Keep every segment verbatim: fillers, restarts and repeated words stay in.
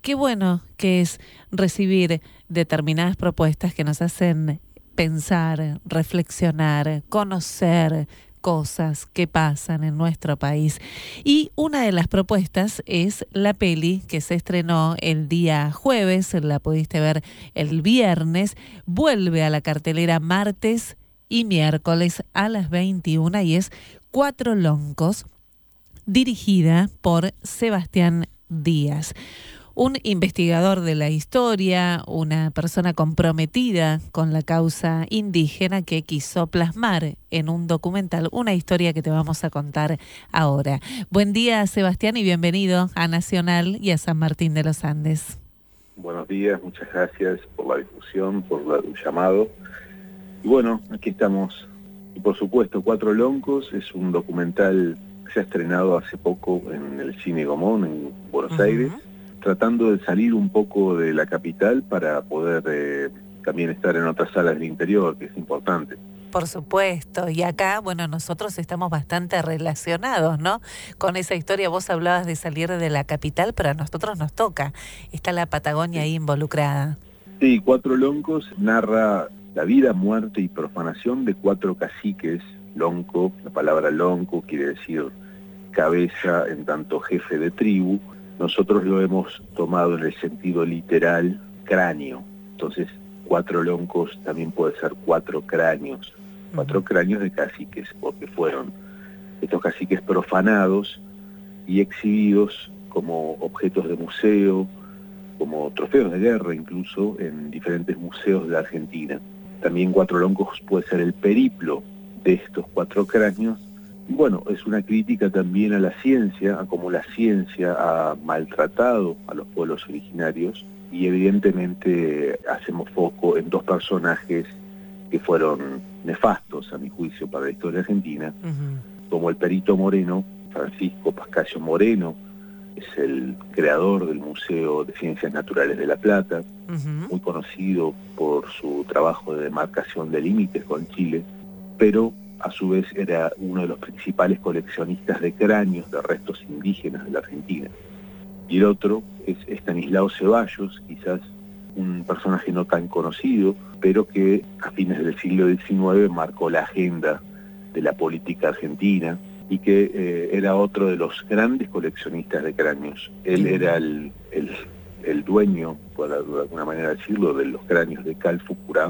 qué bueno que es recibir determinadas propuestas que nos hacen pensar, reflexionar, conocer cosas que pasan en nuestro país. Y una de las propuestas es la peli que se estrenó el día jueves, la pudiste ver el viernes, vuelve a la cartelera martes y miércoles a las veintiuna y es Cuatro Loncos, dirigida por Sebastián Díaz. Un investigador de la historia, una persona comprometida con la causa indígena que quiso plasmar en un documental una historia que te vamos a contar ahora. Buen día, Sebastián, y bienvenido a Nacional y a San Martín de los Andes. Buenos días, muchas gracias por la difusión, por el llamado. Y bueno, aquí estamos. Y por supuesto, Cuatro Loncos es un documental que se ha estrenado hace poco en el Cine Gomón, en Buenos uh-huh. Aires, tratando de salir un poco de la capital para poder eh, también estar en otras salas del interior, que es importante. Por supuesto, y acá, bueno, nosotros estamos bastante relacionados, ¿no? Con esa historia, vos hablabas de salir de la capital, pero a nosotros nos toca. Está la Patagonia sí. ahí involucrada. Sí, Cuatro Loncos narra la vida, muerte y profanación de cuatro caciques. Lonco, la palabra lonco quiere decir cabeza en tanto jefe de tribu. Nosotros lo hemos tomado en el sentido literal, cráneo. Entonces, cuatro loncos también puede ser cuatro cráneos. Cuatro uh-huh. cráneos de caciques, porque fueron estos caciques profanados y exhibidos como objetos de museo, como trofeos de guerra incluso, en diferentes museos de la Argentina. También Cuatro Loncos puede ser el periplo de estos cuatro cráneos. Y bueno, es una crítica también a la ciencia, a cómo la ciencia ha maltratado a los pueblos originarios, y evidentemente hacemos foco en dos personajes que fueron nefastos, a mi juicio, para la historia argentina, uh-huh. como el perito Moreno, Francisco Pascasio Moreno, es el creador del Museo de Ciencias Naturales de La Plata, uh-huh. muy conocido por su trabajo de demarcación de límites con Chile, pero a su vez era uno de los principales coleccionistas de cráneos de restos indígenas de la Argentina. Y el otro es Estanislao Ceballos, quizás un personaje no tan conocido, pero que a fines del siglo diecinueve marcó la agenda de la política argentina y que eh, era otro de los grandes coleccionistas de cráneos. Él era el, el, el dueño, por alguna manera decirlo, de los cráneos de Calfucurá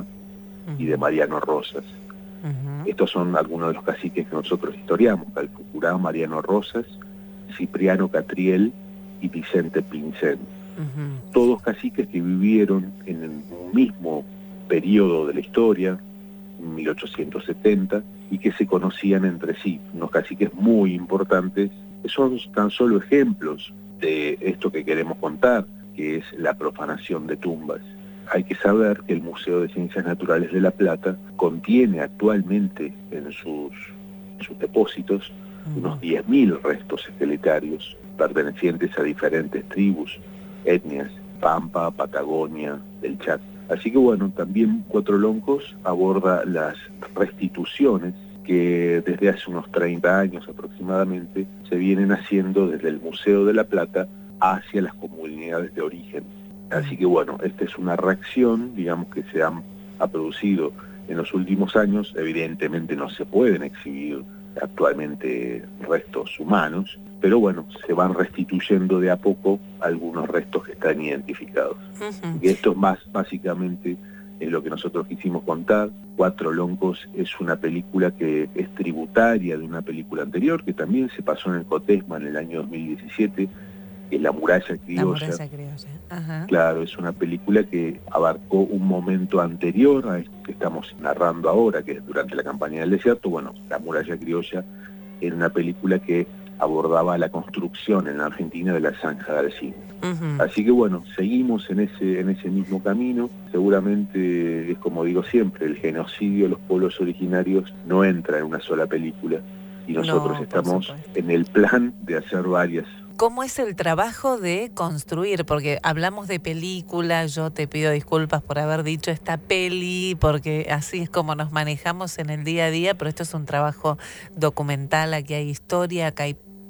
y de Mariano Rosas. Uh-huh. Estos son algunos de los caciques que nosotros historiamos: Calfucurá, Mariano Rosas, Cipriano Catriel y Vicente Pincén. Uh-huh. Todos caciques que vivieron en el mismo periodo de la historia, en mil ochocientos setenta, y que se conocían entre sí. Unos caciques muy importantes, que son tan solo ejemplos de esto que queremos contar, que es la profanación de tumbas. Hay que saber que el Museo de Ciencias Naturales de La Plata contiene actualmente en sus, en sus depósitos uh-huh. unos diez mil restos esqueletarios pertenecientes a diferentes tribus, etnias, Pampa, Patagonia, del Chaco. Así que bueno, también Cuatro Loncos aborda las restituciones que desde hace unos treinta años aproximadamente se vienen haciendo desde el Museo de La Plata hacia las comunidades de origen. Así que bueno, esta es una reacción, digamos, que se ha, ha producido en los últimos años. Evidentemente no se pueden exhibir actualmente restos humanos, pero bueno, se van restituyendo de a poco algunos restos que están identificados. Uh-huh. Y esto es más, básicamente, es lo que nosotros quisimos contar. Cuatro Loncos es una película que es tributaria de una película anterior, que también se pasó en el Cotesma en el año dos mil diecisiete, que es La Muralla Criolla. La Muralla Criolla. Ajá. Claro, es una película que abarcó un momento anterior a esto que estamos narrando ahora, que es durante la campaña del desierto. Bueno, La Muralla Criolla era una película que abordaba la construcción en la Argentina de la Zanja de Alcina. Uh-huh. Así que bueno, seguimos en ese, en ese mismo camino. Seguramente, es como digo siempre, el genocidio de los pueblos originarios no entra en una sola película, y nosotros no, estamos en el plan de hacer varias. ¿Cómo es el trabajo de construir? Porque hablamos de película, yo te pido disculpas por haber dicho esta peli, porque así es como nos manejamos en el día a día, pero esto es un trabajo documental, aquí hay historia, acá hay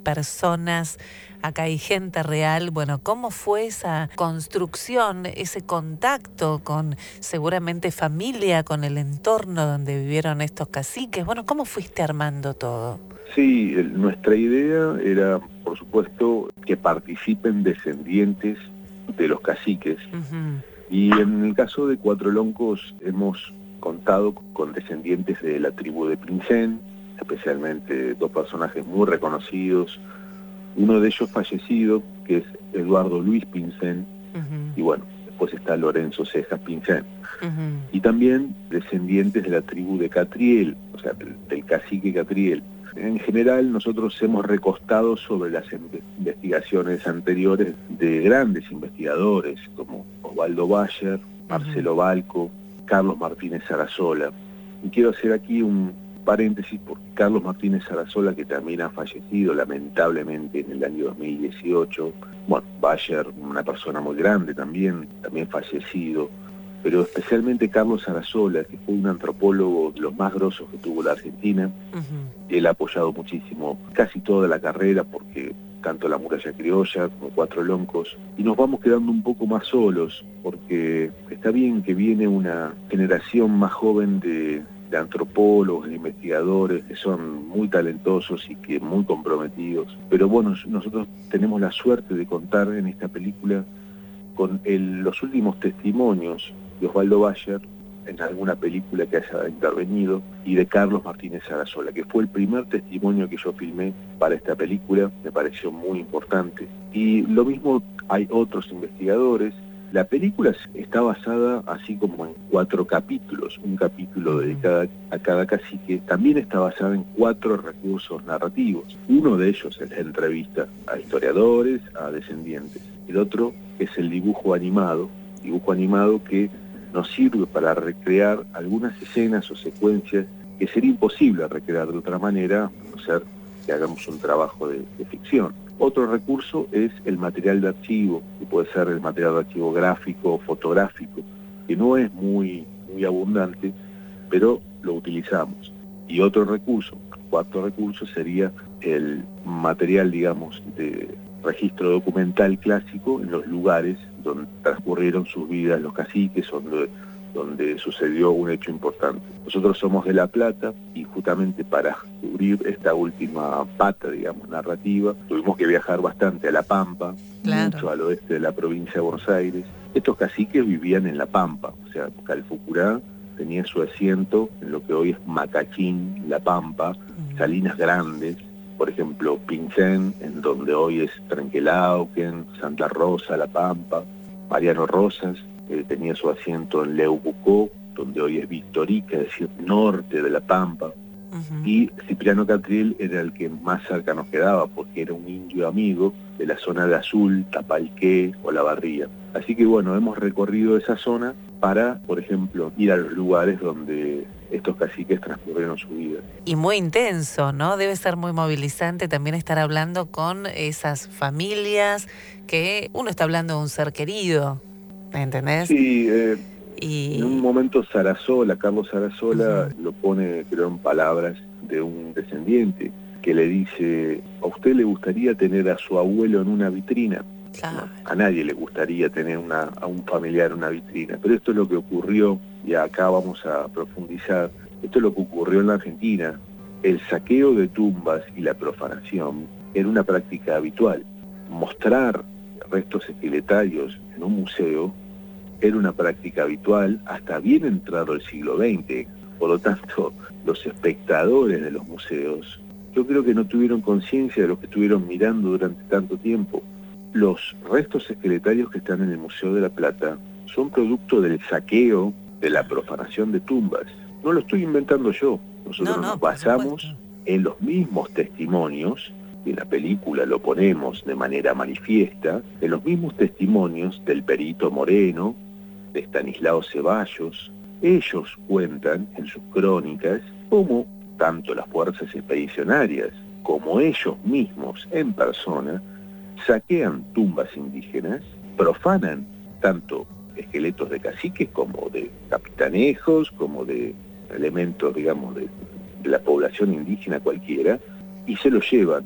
personas, acá hay gente real. Bueno, ¿cómo fue esa construcción, ese contacto con seguramente familia, con el entorno donde vivieron estos caciques? Bueno, ¿cómo fuiste armando todo? Sí, el, nuestra idea era, por supuesto, que participen descendientes de los caciques. Uh-huh. Y en el caso de Cuatro Loncos hemos contado con descendientes de la tribu de Pincén, especialmente dos personajes muy reconocidos, uno de ellos fallecido, que es Eduardo Luis Pincén, uh-huh. y bueno, después está Lorenzo Cejas Pincén. Uh-huh. Y también descendientes de la tribu de Catriel, o sea, del, del cacique Catriel. En general, nosotros hemos recostado sobre las investigaciones anteriores de grandes investigadores, como Osvaldo Bayer, Marcelo uh-huh. Balco, Carlos Martínez Sarasola. Y quiero hacer aquí un paréntesis porque Carlos Martínez Sarasola, que también ha fallecido lamentablemente en el año dos mil dieciocho, bueno, Bayer, una persona muy grande también, también fallecido, pero especialmente Carlos Sarasola, que fue un antropólogo de los más grosos que tuvo la Argentina. Uh-huh. Él ha apoyado muchísimo casi toda la carrera, porque tanto La Muralla Criolla como Cuatro Loncos, y nos vamos quedando un poco más solos, porque está bien que viene una generación más joven de, de antropólogos, de investigadores, que son muy talentosos y que muy comprometidos, pero bueno, nosotros tenemos la suerte de contar en esta película con el, los últimos testimonios de Osvaldo Bayer en alguna película que haya intervenido, y de Carlos Martínez Sarasola, que fue el primer testimonio que yo filmé para esta película, me pareció muy importante. Y lo mismo hay otros investigadores. La película está basada así como en cuatro capítulos, un capítulo dedicado a cada cacique, también está basada en cuatro recursos narrativos. Uno de ellos es la entrevista a historiadores, a descendientes. El otro es el dibujo animado, dibujo animado que nos sirve para recrear algunas escenas o secuencias que sería imposible recrear de otra manera, a no ser que hagamos un trabajo de, de ficción. Otro recurso es el material de archivo, que puede ser el material de archivo gráfico o fotográfico, que no es muy, muy abundante, pero lo utilizamos. Y otro recurso, cuarto recurso, sería el material, digamos, de registro documental clásico en los lugares donde transcurrieron sus vidas los caciques, donde, donde sucedió un hecho importante. Nosotros somos de La Plata y justamente para cubrir esta última pata, digamos, narrativa, tuvimos que viajar bastante a La Pampa, claro. mucho al oeste de la provincia de Buenos Aires. Estos caciques vivían en La Pampa, o sea, Calfucurá tenía su asiento en lo que hoy es Macachín, La Pampa, mm. Salinas Grandes, por ejemplo, Pincén, en donde hoy es Trenquelauquen, Santa Rosa, La Pampa. Mariano Rosas eh, tenía su asiento en Leubucó, donde hoy es Victorica, es decir, norte de La Pampa. Uh-huh. Y Cipriano Catriel era el que más cerca nos quedaba, porque era un indio amigo de la zona de Azul, Tapalqué o La Barría. Así que bueno, hemos recorrido esa zona para, por ejemplo, ir a los lugares donde estos caciques transcurrieron su vida. Y muy intenso, ¿no? Debe ser muy movilizante también estar hablando con esas familias, que uno está hablando de un ser querido, ¿entendés? Sí, eh, y... en un momento Sarasola, Carlos Sarasola, uh-huh. lo pone, creo, en palabras de un descendiente, que le dice: ¿a usted le gustaría tener a su abuelo en una vitrina? Claro. No, a nadie le gustaría tener una, a un familiar en una vitrina, pero esto es lo que ocurrió, y acá vamos a profundizar, esto es lo que ocurrió en la Argentina. El saqueo de tumbas y la profanación era una práctica habitual. Mostrar restos esqueletarios en un museo era una práctica habitual hasta bien entrado el siglo veinte. Por lo tanto, los espectadores de los museos, yo creo que no tuvieron conciencia de lo que estuvieron mirando durante tanto tiempo. Los restos esqueletarios que están en el Museo de La Plata son producto del saqueo, de la profanación de tumbas. No lo estoy inventando yo. Nosotros no, no, nos basamos en los mismos testimonios, y en la película lo ponemos de manera manifiesta, en los mismos testimonios del perito Moreno, de Estanislao Ceballos. Ellos cuentan en sus crónicas cómo tanto las fuerzas expedicionarias como ellos mismos en persona saquean tumbas indígenas, profanan tanto esqueletos de caciques como de capitanejos, como de elementos, digamos, de, de la población indígena cualquiera, y se los llevan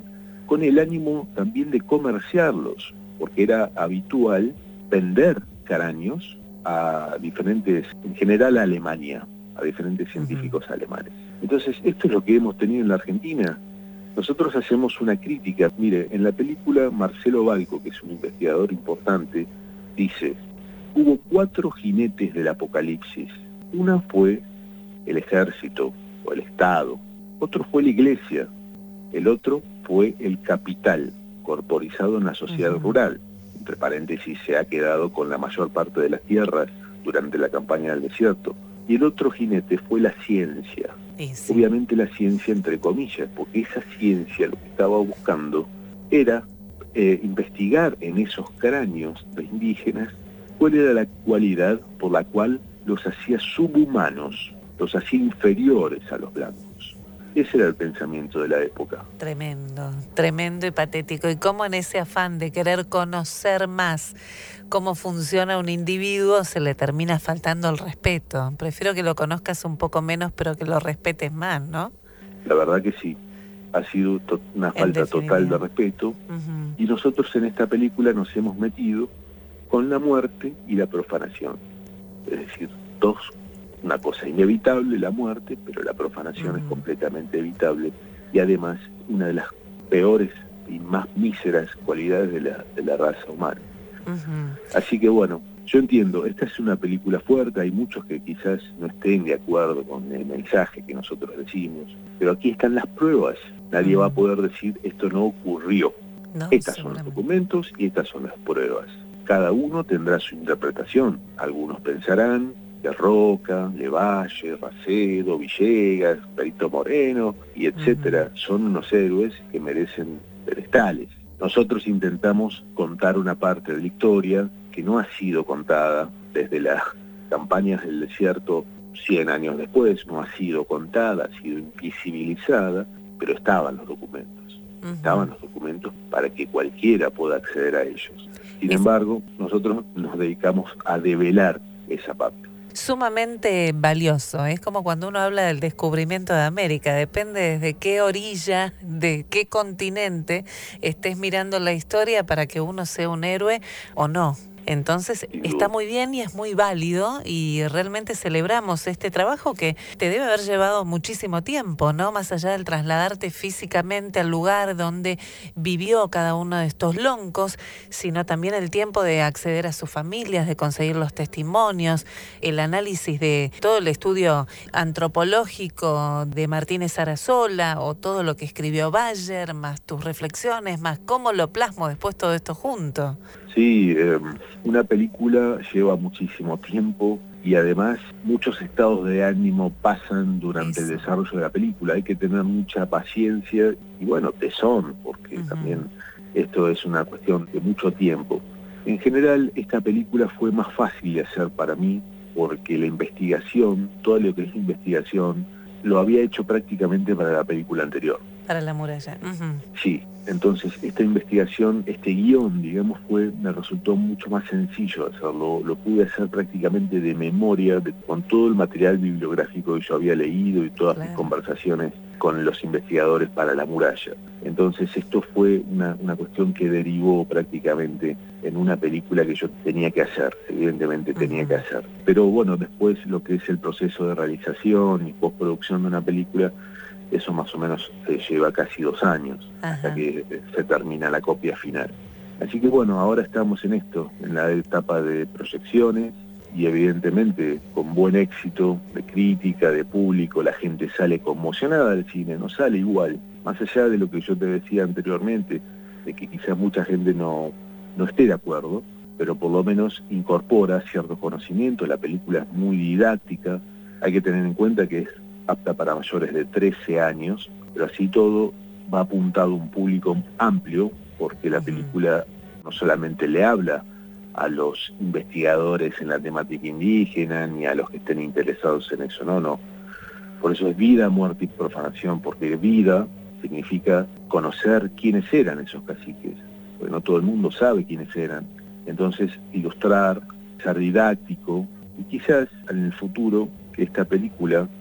con el ánimo también de comerciarlos, porque era habitual vender cráneos a diferentes, en general a Alemania, a diferentes científicos uh-huh. alemanes. Entonces, esto es lo que hemos tenido en la Argentina. Nosotros hacemos una crítica. Mire, en la película Marcelo Balco, que es un investigador importante, dice, hubo cuatro jinetes del apocalipsis. Una fue el ejército o el Estado, otro fue la iglesia, el otro fue el capital corporizado en la sociedad uh-huh. rural. Entre paréntesis, se ha quedado con la mayor parte de las tierras durante la campaña del desierto. Y el otro jinete fue la ciencia. Sí, sí. Obviamente la ciencia entre comillas, porque esa ciencia lo que estaba buscando era eh, investigar en esos cráneos de indígenas cuál era la cualidad por la cual los hacía subhumanos, los hacía inferiores a los blancos. Ese era el pensamiento de la época. Tremendo, tremendo y patético. Y cómo en ese afán de querer conocer más cómo funciona un individuo, se le termina faltando el respeto. Prefiero que lo conozcas un poco menos, pero que lo respetes más, ¿no? La verdad que sí. Ha sido to- una falta total de respeto. Uh-huh. Y nosotros en esta película nos hemos metido con la muerte y la profanación. Es decir, dos, una cosa inevitable, la muerte, pero la profanación uh-huh. es completamente evitable. Y además, una de las peores y más míseras cualidades de la, de la raza humana. Uh-huh. Así que bueno, yo entiendo, esta es una película fuerte, hay muchos que quizás no estén de acuerdo con el mensaje que nosotros decimos, pero aquí están las pruebas, nadie uh-huh. va a poder decir esto no ocurrió. No, Estas son los documentos y estas son las pruebas. Cada uno tendrá su interpretación, algunos pensarán que Roca, Levalle, Racedo, Villegas, Perito Moreno y etcétera uh-huh. son unos héroes que merecen pedestales. Nosotros intentamos contar una parte de la historia que no ha sido contada desde las campañas del desierto cien años después, no ha sido contada, ha sido invisibilizada, pero estaban los documentos. Uh-huh. Estaban los documentos para que cualquiera pueda acceder a ellos. Sin es... embargo, nosotros nos dedicamos a develar esa parte. Sumamente valioso, es como cuando uno habla del descubrimiento de América, depende desde qué orilla, de qué continente estés mirando la historia para que uno sea un héroe o no. Entonces está muy bien y es muy válido y realmente celebramos este trabajo que te debe haber llevado muchísimo tiempo, ¿no? Más allá del trasladarte físicamente al lugar donde vivió cada uno de estos loncos, sino también el tiempo de acceder a sus familias, de conseguir los testimonios, el análisis de todo el estudio antropológico de Martínez Sarasola o todo lo que escribió Bayer, más tus reflexiones, más cómo lo plasmo después todo esto junto. Sí, eh, una película lleva muchísimo tiempo y además muchos estados de ánimo pasan durante Eso. el desarrollo de la película. Hay que tener mucha paciencia y bueno, tesón, porque uh-huh. también esto es una cuestión de mucho tiempo. En general, esta película fue más fácil de hacer para mí porque la investigación, todo lo que es investigación, lo había hecho prácticamente para la película anterior. Para La Muralla. Uh-huh. Sí, entonces esta investigación, este guión, digamos, fue me resultó mucho más sencillo hacerlo. Lo pude hacer prácticamente de memoria, de, con todo el material bibliográfico que yo había leído y todas claro. mis conversaciones con los investigadores para La Muralla. Entonces esto fue una, una cuestión que derivó prácticamente en una película que yo tenía que hacer, evidentemente tenía uh-huh. que hacer. Pero bueno, después lo que es el proceso de realización y postproducción de una película, eso más o menos se lleva casi dos años, Ajá. hasta que se termina la copia final. Así que bueno, ahora estamos en esto, en la etapa de proyecciones, y evidentemente con buen éxito de crítica, de público, la gente sale conmocionada del cine, no sale igual, más allá de lo que yo te decía anteriormente, de que quizás mucha gente no, no esté de acuerdo, pero por lo menos incorpora ciertos conocimientos, la película es muy didáctica, hay que tener en cuenta que es apta para mayores de trece años, pero así todo va apuntado a un público amplio, porque la película no solamente le habla a los investigadores en la temática indígena, ni a los que estén interesados en eso, no, no. Por eso es vida, muerte y profanación, porque vida significa conocer quiénes eran esos caciques, porque no todo el mundo sabe quiénes eran. Entonces, ilustrar, ser didáctico, y quizás en el futuro que esta película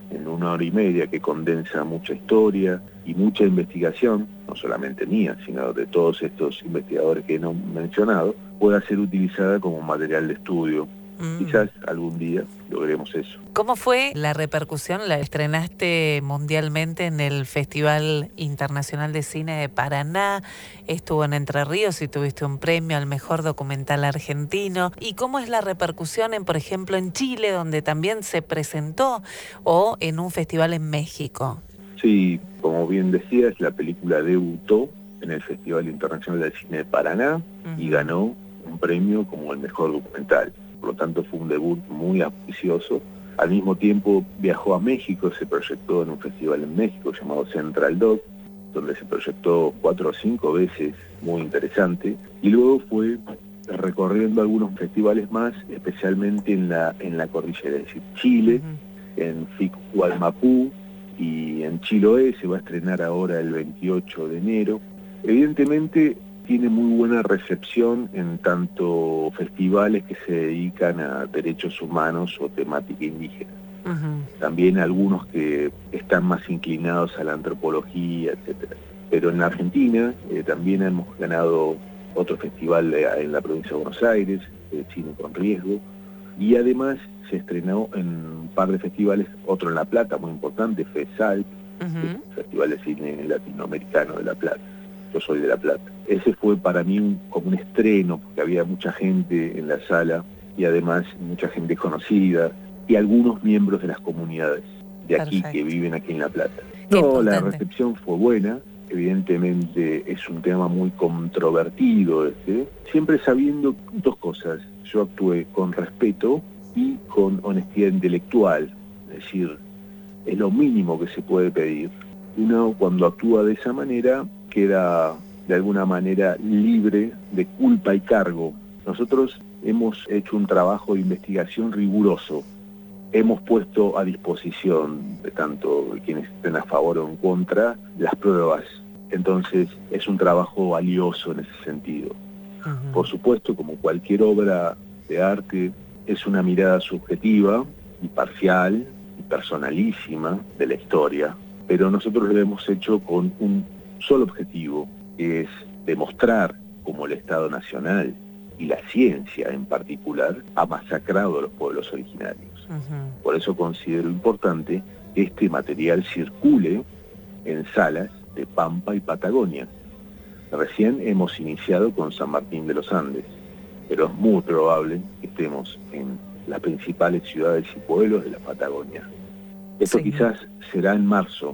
en una hora y media, que condensa mucha historia y mucha investigación, no solamente mía, sino de todos estos investigadores que he mencionado, pueda ser utilizada como material de estudio. Mm. Quizás algún día logremos eso. ¿Cómo fue la repercusión? La estrenaste mundialmente en el Festival Internacional de Cine de Paraná, estuvo en Entre Ríos y tuviste un premio al mejor documental argentino. ¿Y cómo es la repercusión, en, por ejemplo, en Chile, donde también se presentó, o en un festival en México? Sí, como bien decías, la película debutó en el Festival Internacional de Cine de Paraná uh-huh. y ganó un premio como el mejor documental. Por lo tanto, fue un debut muy auspicioso. Al mismo tiempo viajó a México, se proyectó en un festival en México llamado Central Doc, donde se proyectó cuatro o cinco veces, muy interesante. Y luego fue recorriendo algunos festivales más, especialmente en la, en la cordillera, es decir, Chile, uh-huh. en Ficualmapú y en Chiloé. Se va a estrenar ahora el veintiocho de enero. Evidentemente, tiene muy buena recepción en tanto festivales que se dedican a derechos humanos o temática indígena. Uh-huh. También algunos que están más inclinados a la antropología, etcétera. Pero en la Argentina eh, también hemos ganado otro festival de, en la provincia de Buenos Aires, el Cine con Riesgo, y además se estrenó en un par de festivales, otro en La Plata, muy importante, FESAL, uh-huh. el Festival de Cine Latinoamericano de La Plata. Yo soy de La Plata. Ese fue para mí un, como un estreno, porque había mucha gente en la sala y además mucha gente conocida y algunos miembros de las comunidades de aquí Perfecto. Que viven aquí en La Plata. Qué no, importante. La recepción fue buena. Evidentemente es un tema muy controvertido este, siempre sabiendo dos cosas. Yo actué con respeto y con honestidad intelectual, es decir, es lo mínimo que se puede pedir. Uno cuando actúa de esa manera queda de alguna manera libre de culpa y cargo. Nosotros hemos hecho un trabajo de investigación riguroso. Hemos puesto a disposición de tanto quienes estén a favor o en contra las pruebas. Entonces es un trabajo valioso en ese sentido. Uh-huh. Por supuesto, como cualquier obra de arte, es una mirada subjetiva y parcial y personalísima de la historia, pero nosotros lo hemos hecho con un solo objetivo, que es demostrar cómo el Estado Nacional y la ciencia en particular ha masacrado a los pueblos originarios. Uh-huh. Por eso considero importante que este material circule en salas de Pampa y Patagonia. Recién hemos iniciado con San Martín de los Andes, pero es muy probable que estemos en las principales ciudades y pueblos de la Patagonia. Esto sí. Quizás será en marzo,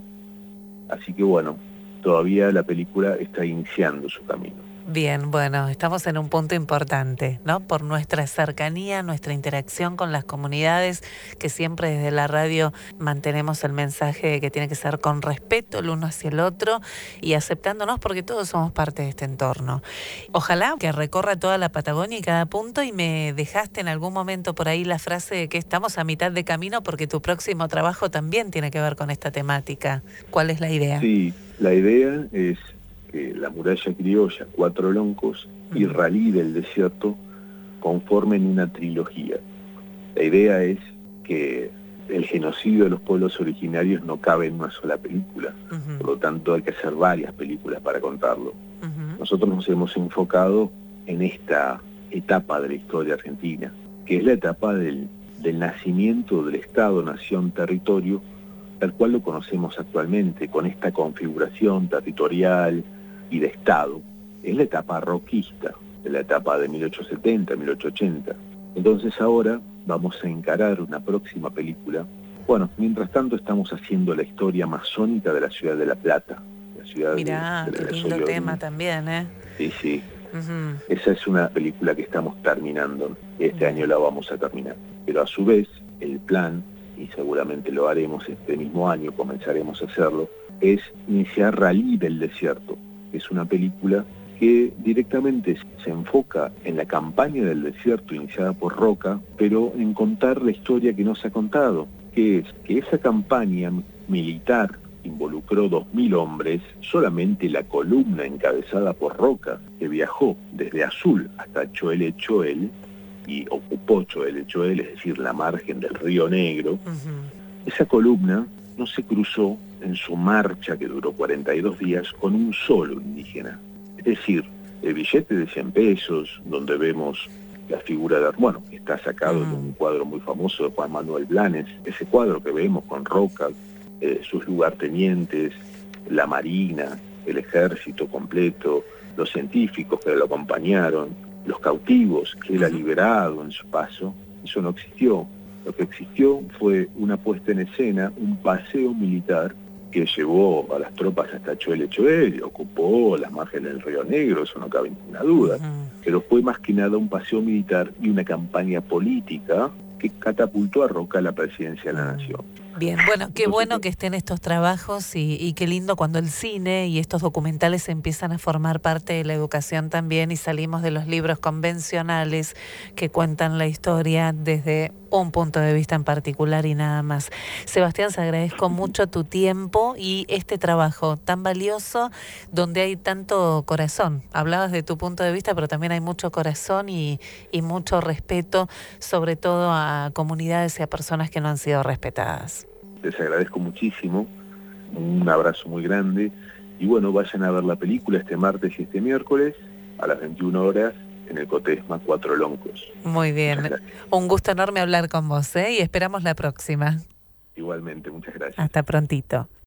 así que bueno, todavía la película está iniciando su camino. Bien, bueno, estamos en un punto importante, ¿no? Por nuestra cercanía, nuestra interacción con las comunidades, que siempre desde la radio mantenemos el mensaje de que tiene que ser con respeto el uno hacia el otro y aceptándonos porque todos somos parte de este entorno. Ojalá que recorra toda la Patagonia y cada punto, y me dejaste en algún momento por ahí la frase de que estamos a mitad de camino porque tu próximo trabajo también tiene que ver con esta temática. ¿Cuál es la idea? Sí, la idea es que La Muralla Criolla, Cuatro Loncos y Ralí del Desierto conformen una trilogía. La idea es que el genocidio de los pueblos originarios no cabe en una sola película, uh-huh. por lo tanto hay que hacer varias películas para contarlo. Uh-huh. Nosotros nos hemos enfocado en esta etapa de la historia argentina, que es la etapa del, del nacimiento del Estado, Nación, Territorio, tal cual lo conocemos actualmente, con esta configuración territorial y de Estado. Es la etapa roquista, de la etapa de mil ochocientos setenta, mil ochocientos ochenta. Entonces ahora vamos a encarar una próxima película. Bueno, mientras tanto estamos haciendo la historia masónica de la ciudad de La Plata. La ciudad Mirá, de, de qué lindo tema también, ¿eh? Sí, sí. Uh-huh. Esa es una película que estamos terminando. Este uh-huh. año la vamos a terminar. Pero a su vez, el plan, y seguramente lo haremos este mismo año, comenzaremos a hacerlo, es iniciar Ralí del Desierto. Es una película que directamente se enfoca en la campaña del desierto iniciada por Roca, pero en contar la historia que no se ha contado, que es que esa campaña militar involucró dos mil hombres, solamente la columna encabezada por Roca, que viajó desde Azul hasta Choel Choel, y ocupó Choel Choel, es decir, la margen del Río Negro, uh-huh. Esa columna no se cruzó en su marcha, que duró cuarenta y dos días, con un solo indígena. Es decir, el billete de cien pesos, donde vemos la figura de, bueno, que está sacado de un cuadro muy famoso de Juan Manuel Blanes, ese cuadro que vemos con Roca, eh, sus lugartenientes, la marina, el ejército completo, los científicos que lo acompañaron, los cautivos que él ha liberado en su paso, eso no existió. Lo que existió fue una puesta en escena, un paseo militar que llevó a las tropas hasta Choel Choel, ocupó las márgenes del Río Negro, eso no cabe ninguna duda, uh-huh. pero fue más que nada un paseo militar y una campaña política que catapultó a Roca a la presidencia de la Nación. Bien, bueno, qué bueno que estén estos trabajos y, y qué lindo cuando el cine y estos documentales empiezan a formar parte de la educación también y salimos de los libros convencionales que cuentan la historia desde un punto de vista en particular y nada más. Sebastián, se agradezco mucho tu tiempo y este trabajo tan valioso donde hay tanto corazón. Hablabas de tu punto de vista, pero también hay mucho corazón y, y mucho respeto, sobre todo a comunidades y a personas que no han sido respetadas. Les agradezco muchísimo, un abrazo muy grande y bueno, vayan a ver la película este martes y este miércoles a las veintiuna horas en el Cotesma Cuatro Loncos. Muy bien, un gusto enorme hablar con vos, ¿eh? Y esperamos la próxima. Igualmente, muchas gracias. Hasta prontito.